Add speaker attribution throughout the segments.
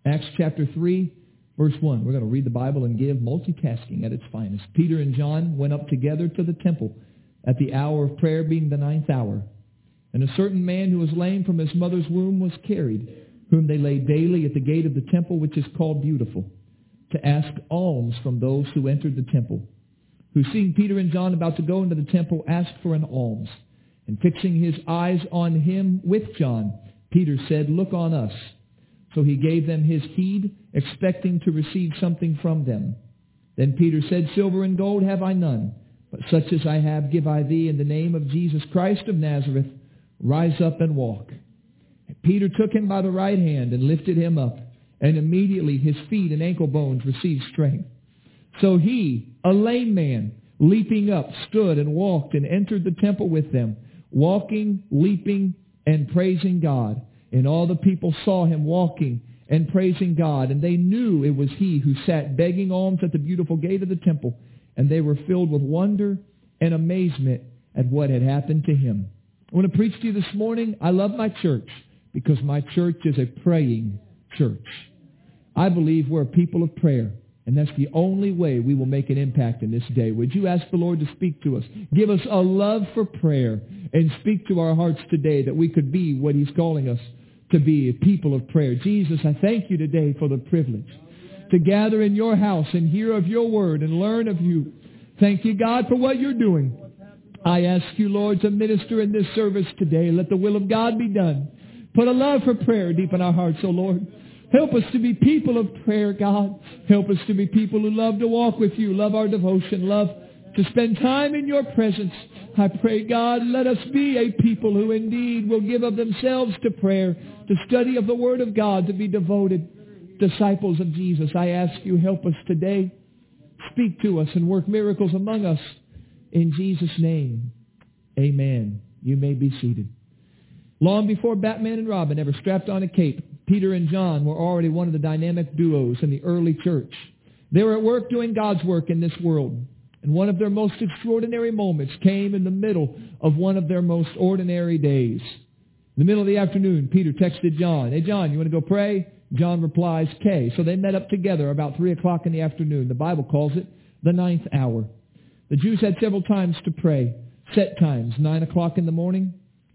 Speaker 1: Acts chapter 3, verse 1. We're going to read the Bible and give, multitasking at its finest. Peter and John went up together to the temple at the hour of prayer, being the 9th hour. And a certain man who was lame from his mother's womb was carried, whom they laid daily at the gate of the temple, which is called Beautiful, to ask alms from those who entered the temple, who, seeing Peter and John about to go into the temple, asked for an alms. And fixing his eyes on him with John, Peter said, "Look on us." So he gave them his heed, expecting to receive something from them. Then Peter said, "Silver and gold have I none, but such as I have give I thee. In the name of Jesus Christ of Nazareth, rise up and walk." And Peter took him by the right hand and lifted him up, and immediately his feet and ankle bones received strength. So he, a lame man, leaping up, stood and walked and entered the temple with them, walking, leaping, and praising God. And all the people saw him walking and praising God, and they knew it was he who sat begging alms at the Beautiful gate of the temple, and they were filled with wonder and amazement at what had happened to him. I want to preach to you this morning. I love my church because my church is a praying church. I believe we're a people of prayer, and that's the only way we will make an impact in this day. Would you ask the Lord to speak to us? Give us a love for prayer and speak to our hearts today that we could be what he's calling us to be, a people of prayer. Jesus, I thank you today for the privilege to gather in your house and hear of your word and learn of you. Thank you, God, for what you're doing. I ask you, Lord, to minister in this service today. Let the will of God be done. Put a love for prayer deep in our hearts, O Lord. Help us to be people of prayer, God. Help us to be people who love to walk with you, love our devotion, love to spend time in your presence. I pray, God, let us be a people who indeed will give of themselves to prayer, to study of the Word of God, to be devoted disciples of Jesus. I ask you, help us today. Speak to us and work miracles among us. In Jesus' name, amen. You may be seated. Long before Batman and Robin ever strapped on a cape, Peter and John were already one of the dynamic duos in the early church. They were at work doing God's work in this world. And one of their most extraordinary moments came in the middle of one of their most ordinary days. In the middle of the afternoon, Peter texted John, "Hey, John, you want to go pray?" John replies, "Okay." So they met up together about 3 o'clock in the afternoon. The Bible calls it the 9th hour. The Jews had several times to pray, set times, 9 o'clock in the morning,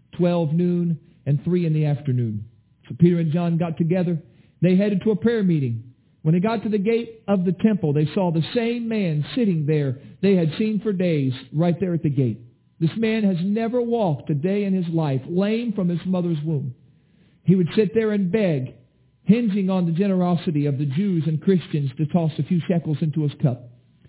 Speaker 1: 12 noon, and 3 in the afternoon. So Peter and John got together. They headed to a prayer meeting. When they got to the gate of the temple, they saw the same man sitting there they had seen for days, right there at the gate. This man has never walked a day in his life, lame from his mother's womb. He would sit there and beg, hinging on the generosity of the Jews and Christians to toss a few shekels into his cup.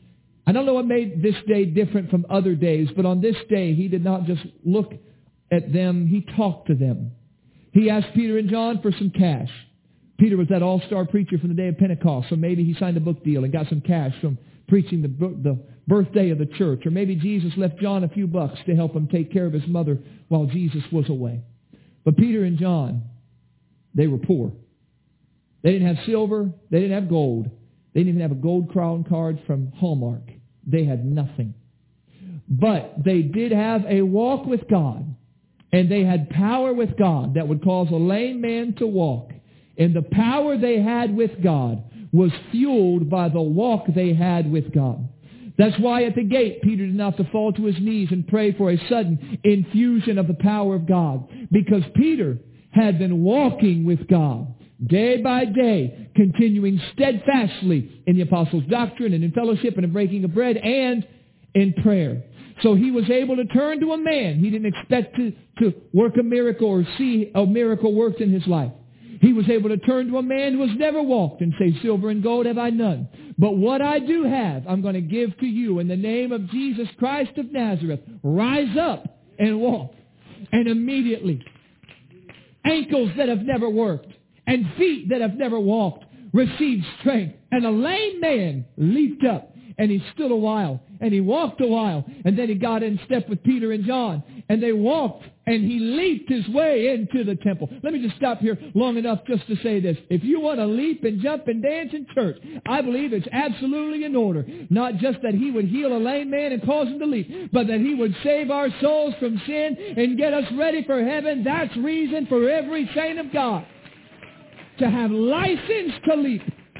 Speaker 1: I don't know what made this day different from other days, but on this day, he did not just look at them, he talked to them. He asked Peter and John for some cash. Peter was that all-star preacher from the day of Pentecost, so maybe he signed a book deal and got some cash from preaching the birthday of the church. Or maybe Jesus left John a few bucks to help him take care of his mother while Jesus was away. But Peter and John, they were poor. They didn't have silver. They didn't have gold. They didn't even have a gold crown card from Hallmark. They had nothing. But they did have a walk with God, and they had power with God that would cause a lame man to walk. And the power they had with God was fueled by the walk they had with God. That's why at the gate, Peter did not have to fall to his knees and pray for a sudden infusion of the power of God. Because Peter had been walking with God day by day, continuing steadfastly in the apostles' doctrine and in fellowship and in breaking of bread and in prayer. So he was able to turn to a man he didn't expect to work a miracle or see a miracle worked in his life. He was able to turn to a man who has never walked and say, "Silver and gold have I none. But what I do have, I'm going to give to you in the name of Jesus Christ of Nazareth. Rise up and walk." And immediately, ankles that have never worked and feet that have never walked received strength. And a lame man leaped up, and he stood a while, and he walked a while, and then he got in step with Peter and John, and they walked, and he leaped his way into the temple. Let me just stop here long enough just to say this. If you want to leap and jump and dance in church, I believe it's absolutely in order. Not just that he would heal a lame man and cause him to leap, but that he would save our souls from sin and get us ready for heaven. That's reason for every saint of God. to have license to leap.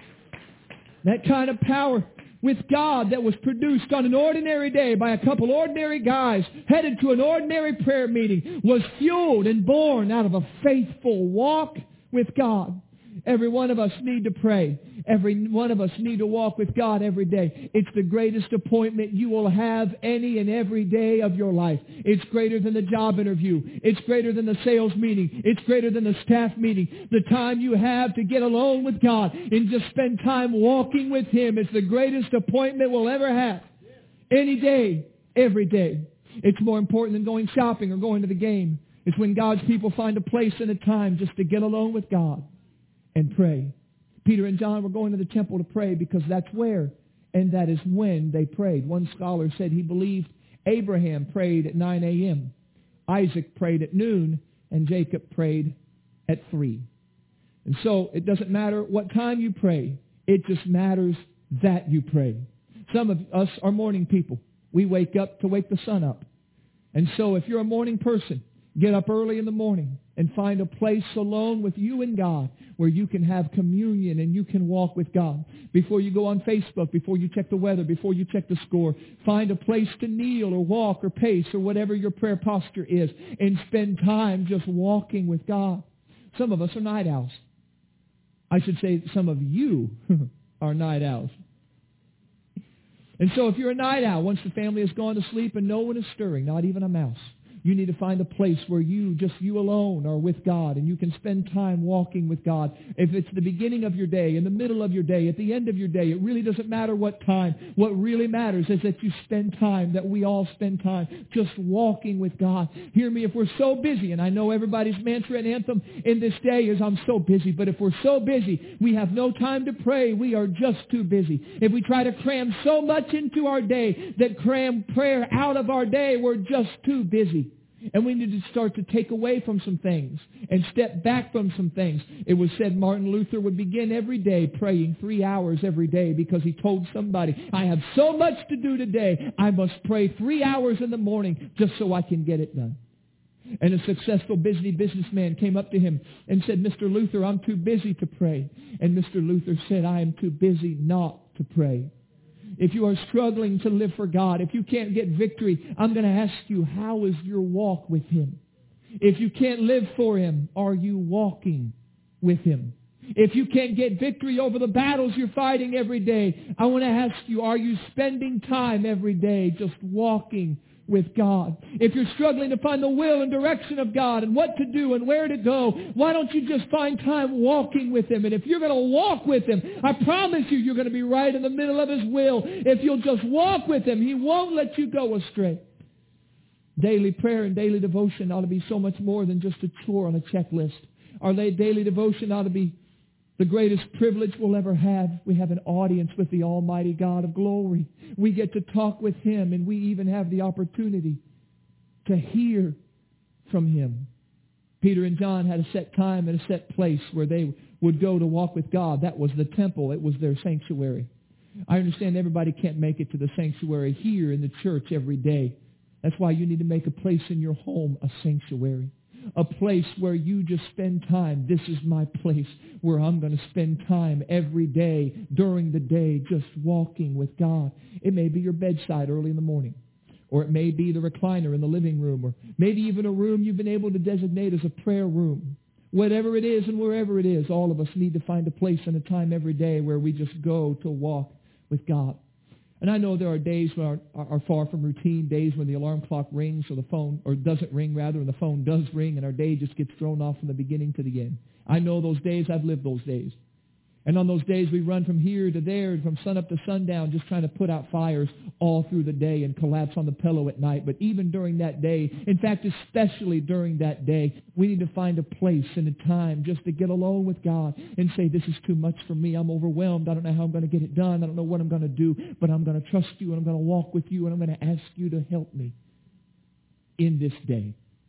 Speaker 1: That kind of power with God that was produced on an ordinary day by a couple ordinary guys headed to an ordinary prayer meeting was fueled and born out of a faithful walk with God. Every one of us need to pray. Every one of us need to walk with God every day. It's the greatest appointment you will have any and every day of your life. It's greater than the job interview. It's greater than the sales meeting. It's greater than the staff meeting. The time you have to get alone with God and just spend time walking with Him is the greatest appointment we'll ever have. Any day, every day. It's more important than going shopping or going to the game. It's when God's people find a place and a time just to get alone with God and pray. Peter and John were going to the temple to pray because that's where and that is when they prayed. One scholar said he believed Abraham prayed at 9 a.m., Isaac prayed at noon, and Jacob prayed at 3. And so it doesn't matter what time you pray. It just matters that you pray. Some of us are morning people. We wake up to wake the sun up. And so if you're a morning person, get up early in the morning and find a place alone with you and God where you can have communion and you can walk with God. Before you go on Facebook, before you check the weather, before you check the score, find a place to kneel or walk or pace or whatever your prayer posture is and spend time just walking with God. Some of us are night owls. I should say some of you are night owls. And so if you're a night owl, once the family has gone to sleep and no one is stirring, not even a mouse, you need to find a place where you alone are with God and you can spend time walking with God. If it's the beginning of your day, in the middle of your day, at the end of your day, it really doesn't matter what time. What really matters is that you spend time, that we all spend time just walking with God. Hear me, if we're so busy, and I know everybody's mantra and anthem in this day is I'm so busy, but if we're so busy, we have no time to pray, we are just too busy. If we try to cram so much into our day that cram prayer out of our day, we're just too busy. And we need to start to take away from some things and step back from some things. It was said Martin Luther would begin every day praying 3 hours every day because he told somebody, I have so much to do today, I must pray 3 hours in the morning just so I can get it done. And a successful busy businessman came up to him and said, Mr. Luther, I'm too busy to pray. And Mr. Luther said, I am too busy not to pray. If you are struggling to live for God, if you can't get victory, I'm going to ask you, how is your walk with Him? If you can't live for Him, are you walking with Him? If you can't get victory over the battles you're fighting every day, I want to ask you, are you spending time every day just walking with God? If you're struggling to find the will and direction of God and what to do and where to go, why don't you just find time walking with Him? And if you're going to walk with Him, I promise you, you're going to be right in the middle of His will. If you'll just walk with Him, He won't let you go astray. Daily prayer and daily devotion ought to be so much more than just a chore on a checklist. Our daily devotion ought to be the greatest privilege we'll ever have. We have an audience with the Almighty God of glory. We get to talk with Him, and we even have the opportunity to hear from Him. Peter and John had a set time and a set place where they would go to walk with God. That was the temple. It was their sanctuary. I understand everybody can't make it to the sanctuary here in the church every day. That's why you need to make a place in your home a sanctuary. A place where you just spend time. This is my place where I'm going to spend time every day, during the day, just walking with God. It may be your bedside early in the morning. Or it may be the recliner in the living room. Or maybe even a room you've been able to designate as a prayer room. Whatever it is and wherever it is, all of us need to find a place and a time every day where we just go to walk with God. And I know there are days when are far from routine, days when the alarm clock rings or the phone, or doesn't ring rather, and the phone does ring, and our day just gets thrown off from the beginning to the end. I know those days. I've lived those days. And on those days we run from here to there, from sunup to sundown, just trying to put out fires all through the day and collapse on the pillow at night. But even during that day, in fact, especially during that day, we need to find a place and a time just to get alone with God and say, this is too much for me. I'm overwhelmed. I don't know how I'm going to get it done. I don't know what I'm going to do, but I'm going to trust you and I'm going to walk with you and I'm going to ask you to help me in this day.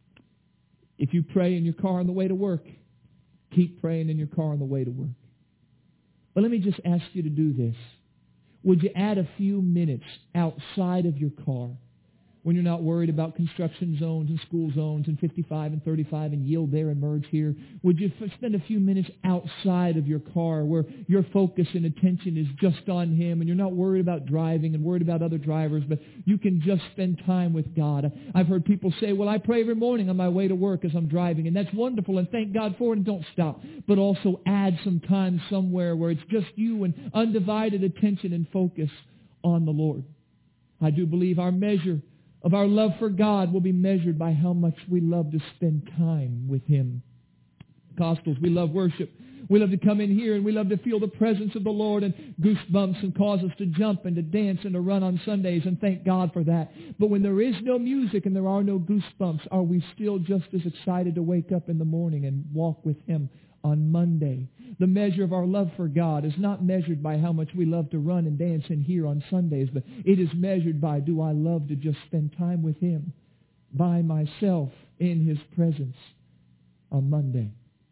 Speaker 1: If you pray in your car on the way to work, keep praying in your car on the way to work. But let me just ask you to do this. Would you add a few minutes outside of your car when you're not worried about construction zones and school zones and 55 and 35 and yield there and merge here? Would you spend a few minutes outside of your car where your focus and attention is just on Him, and you're not worried about driving and worried about other drivers, but you can just spend time with God? I've heard people say, well, I pray every morning on my way to work as I'm driving, and that's wonderful, and thank God for it, and don't stop. But also add some time somewhere where it's just you and undivided attention and focus on the Lord. I do believe our measure of our love for God will be measured by how much we love to spend time with Him. Pentecostals, we love worship. We love to come in here and we love to feel the presence of the Lord and goosebumps and cause us to jump and to dance and to run on Sundays, and thank God for that. But when there is no music and there are no goosebumps, are we still just as excited to wake up in the morning and walk with Him on Monday? The measure of our love for God is not measured by how much we love to run and dance in here on Sundays, but it is measured by, do I love to just spend time with Him by myself in His presence on Monday?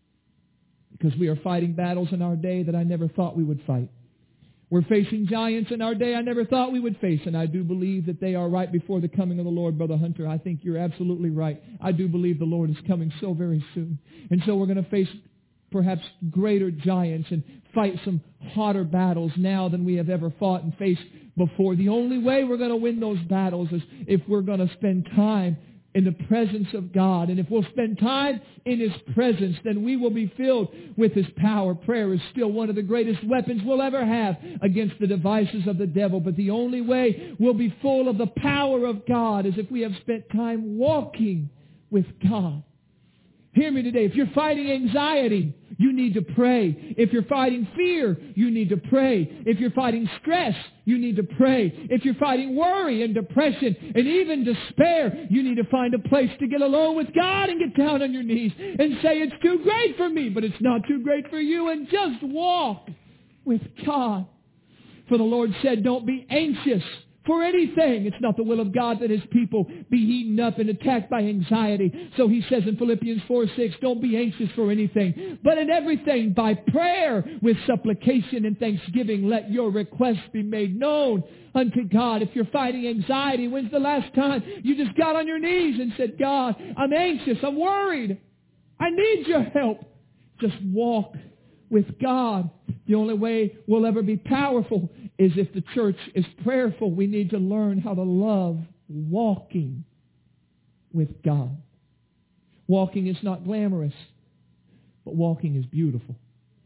Speaker 1: Because we are fighting battles in our day that I never thought we would fight. We're facing giants in our day I never thought we would face, and I do believe that they are right before the coming of the Lord, Brother Hunter. I think you're absolutely right. I do believe the Lord is coming so very soon. And so we're going to face perhaps greater giants and fight some hotter battles now than we have ever fought and faced before. The only way we're going to win those battles is if we're going to spend time in the presence of God. And if we'll spend time in His presence, then we will be filled with His power. Prayer is still one of the greatest weapons we'll ever have against the devices of the devil. But the only way we'll be full of the power of God is if we have spent time walking with God. Hear me today. If you're fighting anxiety, you need to pray. If you're fighting fear, you need to pray. If you're fighting stress, you need to pray. If you're fighting worry and depression and even despair, you need to find a place to get alone with God and get down on your knees and say, it's too great for me, but it's not too great for you, and just walk with God. For the Lord said, don't be anxious for anything. It's not the will of God that His people be eaten up and attacked by anxiety. So He says in Philippians 4:6, don't be anxious for anything, but in everything by prayer with supplication and thanksgiving, let your requests be made known unto God. If you're fighting anxiety, when's the last time you just got on your knees and said, God, I'm anxious, I'm worried, I need your help? Just walk with God. The only way we'll ever be powerful is if the church is prayerful. We need to learn how to love walking with God. Walking is not glamorous, but walking is beautiful.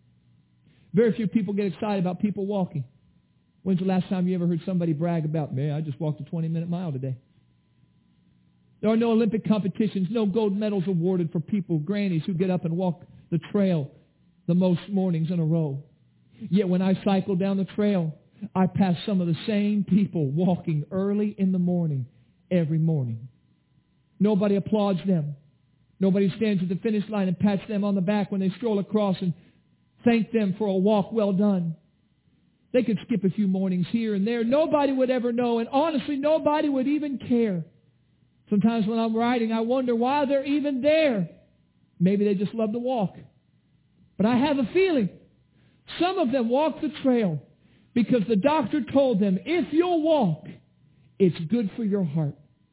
Speaker 1: Very few people get excited about people walking. When's the last time you ever heard somebody brag about, man, I just walked a 20-minute mile today? There are no Olympic competitions, no gold medals awarded for people, grannies, who get up and walk the trail the most mornings in a row. Yet when I cycle down the trail, I pass some of the same people walking early in the morning every morning. Nobody applauds them. Nobody stands at the finish line and pats them on the back when they stroll across and thank them for a walk well done. They could skip a few mornings here and there. Nobody would ever know, and honestly, nobody would even care. Sometimes when I'm riding, I wonder why they're even there. Maybe they just love to walk. But I have a feeling some of them walk the trail because the doctor told them, if you'll walk, it's good for your heart.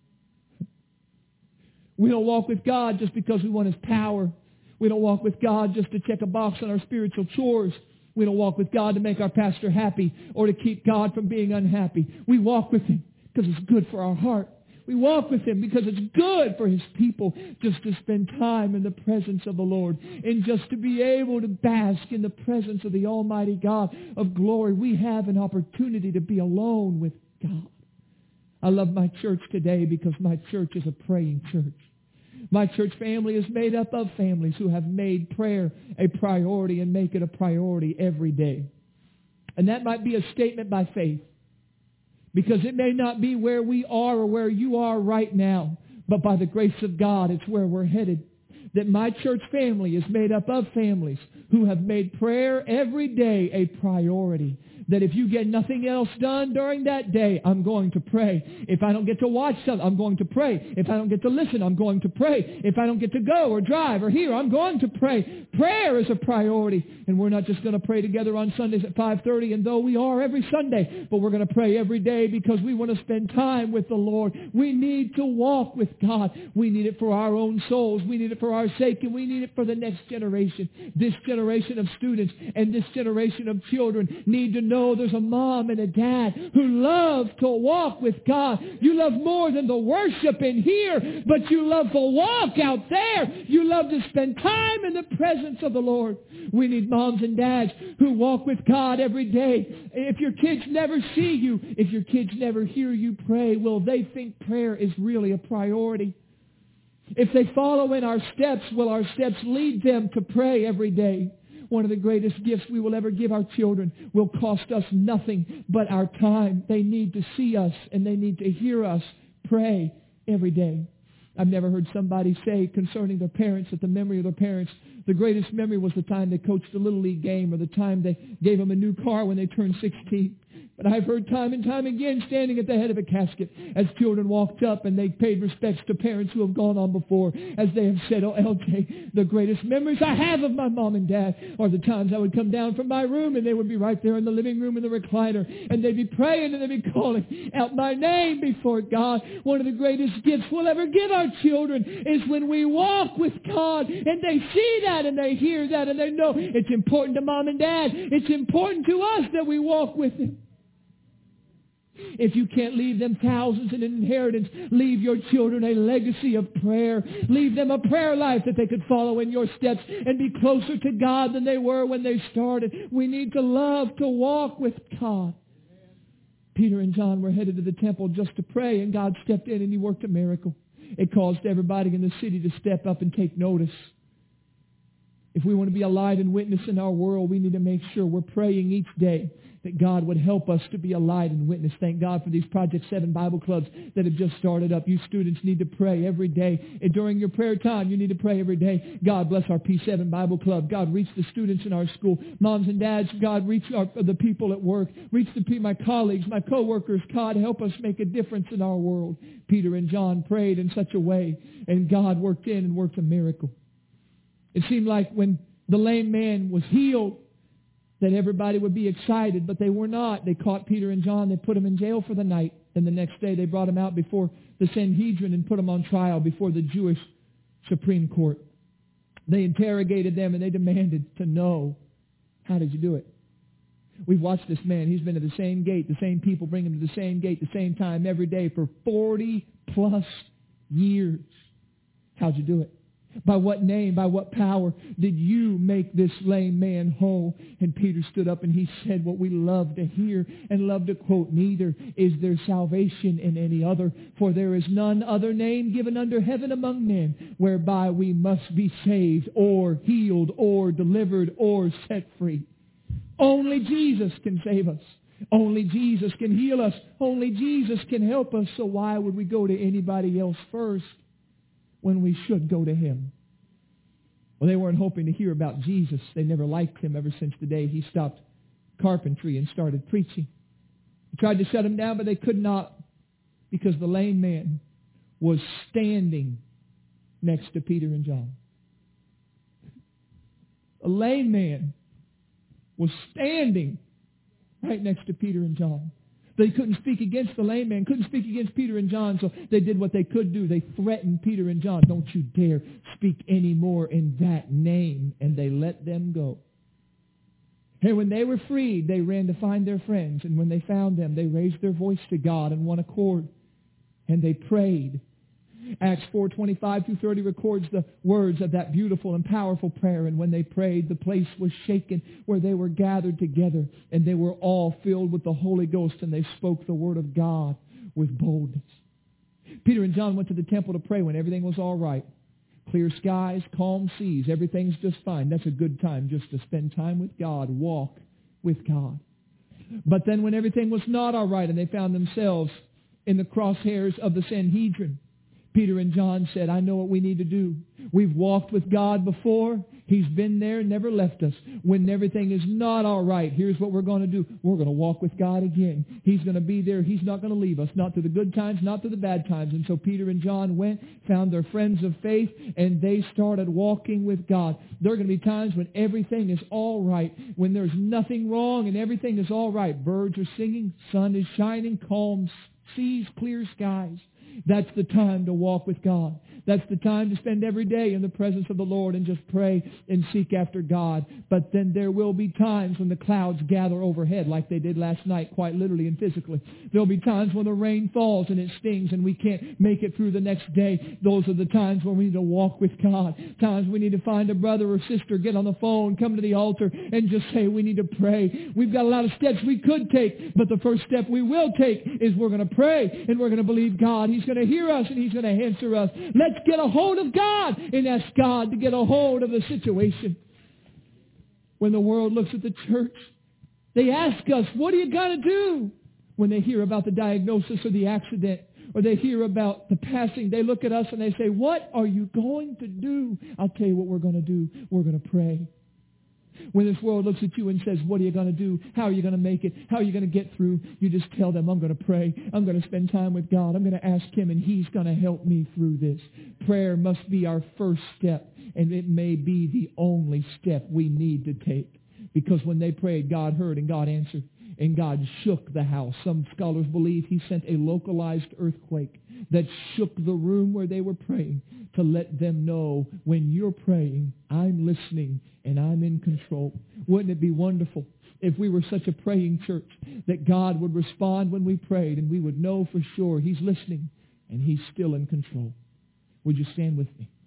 Speaker 1: We don't walk with God just because we want His power. We don't walk with God just to check a box on our spiritual chores. We don't walk with God to make our pastor happy or to keep God from being unhappy. We walk with Him because it's good for our heart. We walk with Him because it's good for His people just to spend time in the presence of the Lord and just to be able to bask in the presence of the Almighty God of glory. We have an opportunity to be alone with God. I love my church today because my church is a praying church. My church family is made up of families who have made prayer a priority and make it a priority every day. And that might be a statement by faith, because it may not be where we are or where you are right now, but by the grace of God, it's where we're headed. That my church family is made up of families who have made prayer every day a priority. that if you get nothing else done during that day, I'm going to pray. If I don't get to watch something, I'm going to pray. If I don't get to listen, I'm going to pray. If I don't get to go or drive or hear, I'm going to pray. Prayer is a priority. And we're not just going to pray together on Sundays at 5:30, and though we are every Sunday, but we're going to pray every day because we want to spend time with the Lord. We need to walk with God. We need it for our own souls. We need it for our sake, and we need it for the next generation. This generation of students and this generation of children need to know there's a mom and a dad who love to walk with God. You love more than the worship in here, but you love to walk out there. You love to spend time in the presence of the Lord. We need moms and dads who walk with God every day. If your kids never see you, if your kids never hear you pray, will they think prayer is really a priority? If they follow in our steps, will our steps lead them to pray every day? One of the greatest gifts we will ever give our children will cost us nothing but our time. They need to see us and they need to hear us pray every day. I've never heard somebody say concerning their parents that the memory of their parents, the greatest memory was the time they coached a Little League game or the time they gave them a new car when they turned 16. But I've heard time and time again standing at the head of a casket as children walked up and they paid respects to parents who have gone on before, as they have said, "Oh, LJ, the greatest memories I have of my mom and dad are the times I would come down from my room and they would be right there in the living room in the recliner and they'd be praying and they'd be calling out my name before God." One of the greatest gifts we'll ever give our children is when we walk with God and they see that and they hear that and they know it's important to mom and dad. It's important to us that we walk with Him. If you can't leave them thousands in an inheritance, leave your children a legacy of prayer. Leave them a prayer life that they could follow in your steps and be closer to God than they were when they started. We need to love to walk with God. Peter and John were headed to the temple just to pray, and God stepped in and He worked a miracle. It caused everybody in the city to step up and take notice. If we want to be a light and witness in our world, we need to make sure we're praying each day that God would help us to be a light and witness. Thank God for these Project 7 Bible clubs that have just started up. You students need to pray every day. And during your prayer time, you need to pray every day. God bless our P7 Bible Club. God, reach the students in our school. Moms and dads, God, reach the people at work. Reach my colleagues, my co-workers. God, help us make a difference in our world. Peter and John prayed in such a way, and God worked in and worked a miracle. It seemed like when the lame man was healed, that everybody would be excited, but they were not. They caught Peter and John. They put them in jail for the night. And the next day they brought them out before the Sanhedrin and put them on trial before the Jewish Supreme Court. They interrogated them and they demanded to know, how did you do it? We've watched this man. He's been to the same gate. The same people bring him to the same gate, the same time every day for 40 plus years. How'd you do it? By what name, by what power did you make this lame man whole? And Peter stood up and he said what we love to hear and love to quote, "Neither is there salvation in any other, for there is none other name given under heaven among men whereby we must be saved or healed or delivered or set free." Only Jesus can save us. Only Jesus can heal us. Only Jesus can help us. So why would we go to anybody else first when we should go to Him? Well, they weren't hoping to hear about Jesus. They never liked Him ever since the day He stopped carpentry and started preaching. They tried to shut Him down, but they could not, because the lame man was standing next to Peter and John. A lame man was standing right next to Peter and John. They couldn't speak against the lame man, couldn't speak against Peter and John, so they did what they could do. They threatened Peter and John, "Don't you dare speak any more in that name," and they let them go. And when they were freed, they ran to find their friends, and when they found them, they raised their voice to God in one accord, and they prayed. Acts 4:25-30 records the words of that beautiful and powerful prayer. And when they prayed, the place was shaken where they were gathered together. And they were all filled with the Holy Ghost, and they spoke the word of God with boldness. Peter and John went to the temple to pray when everything was all right. Clear skies, calm seas, everything's just fine. That's a good time just to spend time with God, walk with God. But then when everything was not all right and they found themselves in the crosshairs of the Sanhedrin, Peter and John said, "I know what we need to do. We've walked with God before. He's been there, never left us. When everything is not all right, here's what we're going to do. We're going to walk with God again. He's going to be there. He's not going to leave us, not through the good times, not through the bad times. And so Peter and John went, found their friends of faith, and they started walking with God. There are going to be times when everything is all right, when there's nothing wrong and everything is all right. Birds are singing, sun is shining, calm seas, clear skies. That's the time to walk with God. That's the time to spend every day in the presence of the Lord and just pray and seek after God. But then there will be times when the clouds gather overhead like they did last night, quite literally and physically. There will be times when the rain falls and it stings and we can't make it through the next day. Those are the times when we need to walk with God. Times we need to find a brother or sister, get on the phone, come to the altar and just say we need to pray. We've got a lot of steps we could take, but the first step we will take is we're going to pray and we're going to believe God. He's going to hear us and He's going to answer us. Let's get a hold of God and ask God to get a hold of the situation. When the world looks at the church, they ask us, what are you going to do? When they hear about the diagnosis or the accident, or they hear about the passing, they look at us and they say, what are you going to do? I'll tell you what we're going to do. We're going to pray. When this world looks at you and says, what are you going to do? How are you going to make it? How are you going to get through? You just tell them, I'm going to pray. I'm going to spend time with God. I'm going to ask Him, and He's going to help me through this. Prayer must be our first step, and it may be the only step we need to take. Because when they prayed, God heard and God answered, and God shook the house. Some scholars believe He sent a localized earthquake that shook the room where they were praying to let them know, when you're praying, I'm listening and I'm in control. Wouldn't it be wonderful if we were such a praying church that God would respond when we prayed and we would know for sure He's listening and He's still in control? Would you stand with me?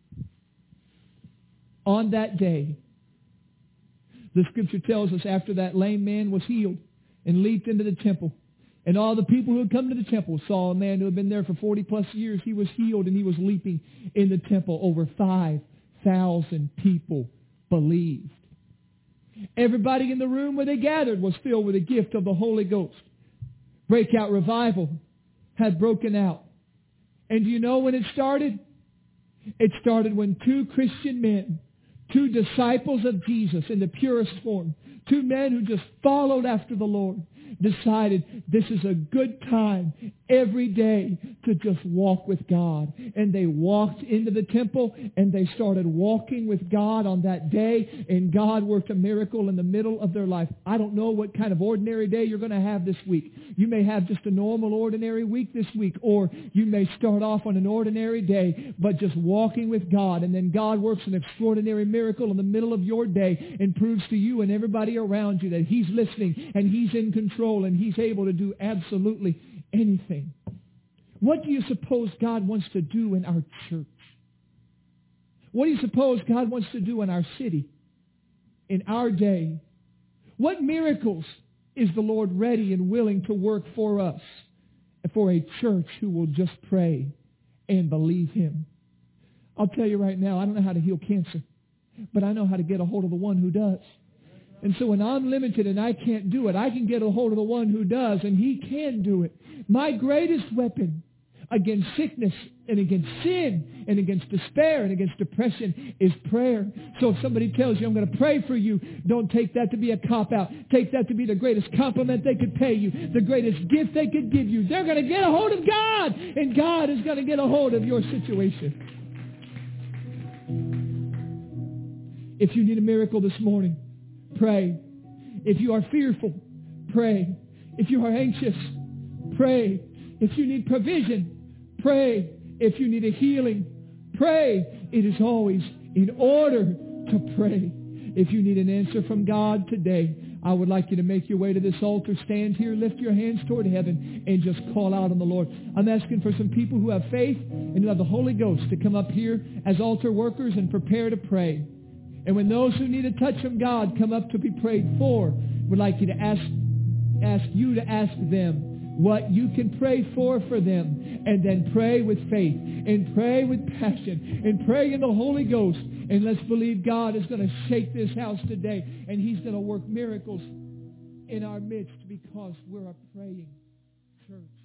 Speaker 1: On that day, the Scripture tells us after that lame man was healed and leaped into the temple, and all the people who had come to the temple saw a man who had been there for 40 plus years. He was healed and he was leaping in the temple. Over 5,000 people believed. Everybody in the room where they gathered was filled with the gift of the Holy Ghost. Breakout revival had broken out. And do you know when it started? It started when two Christian men, two disciples of Jesus in the purest form, two men who just followed after the Lord, decided this is a good time every day to just walk with God. And they walked into the temple and they started walking with God on that day, and God worked a miracle in the middle of their life. I don't know what kind of ordinary day you're going to have this week. You may have just a normal ordinary week this week, or you may start off on an ordinary day, but just walking with God, and then God works an extraordinary miracle in the middle of your day and proves to you and everybody around you that He's listening and He's in control and He's able to do absolutely anything. What do you suppose God wants to do in our church? What do you suppose God wants to do in our city, in our day? What miracles is the Lord ready and willing to work for us, for a church who will just pray and believe Him? I'll tell you right now, I don't know how to heal cancer, but I know how to get a hold of the one who does. And so when I'm limited and I can't do it, I can get a hold of the one who does, and He can do it. My greatest weapon against sickness and against sin and against despair and against depression is prayer. So if somebody tells you, I'm going to pray for you, don't take that to be a cop-out. Take that to be the greatest compliment they could pay you, the greatest gift they could give you. They're going to get a hold of God, and God is going to get a hold of your situation. If you need a miracle this morning, pray. If you are fearful, pray. If you are anxious, pray. If you need provision, pray. If you need a healing, pray. It is always in order to pray. If you need an answer from God today, I would like you to make your way to this altar, stand here, lift your hands toward heaven, and just call out on the Lord. I'm asking for some people who have faith and who have the Holy Ghost to come up here as altar workers and prepare to pray. And when those who need a touch from God come up to be prayed for, we'd like you to ask them what you can pray for them, and then pray with faith and pray with passion and pray in the Holy Ghost. And let's believe God is going to shake this house today, and He's going to work miracles in our midst because we're a praying church.